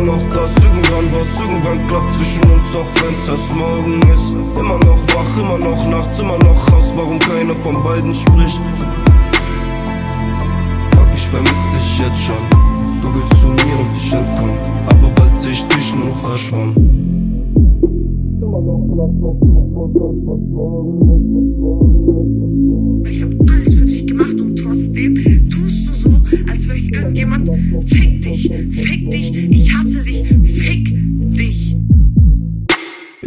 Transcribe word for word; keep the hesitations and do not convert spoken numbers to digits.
noch das, irgendwann was, irgendwann klappt zwischen uns, auch wenn's erst morgen ist. Immer noch wach, immer noch nachts, immer noch Hass, warum keiner von beiden spricht. Fuck, ich vermiss dich jetzt schon. Du willst zu mir und ich entkomm, aber bald seh ich dich nur verschwommen. Immer noch nachts, noch was morgen ist, was morgen ist.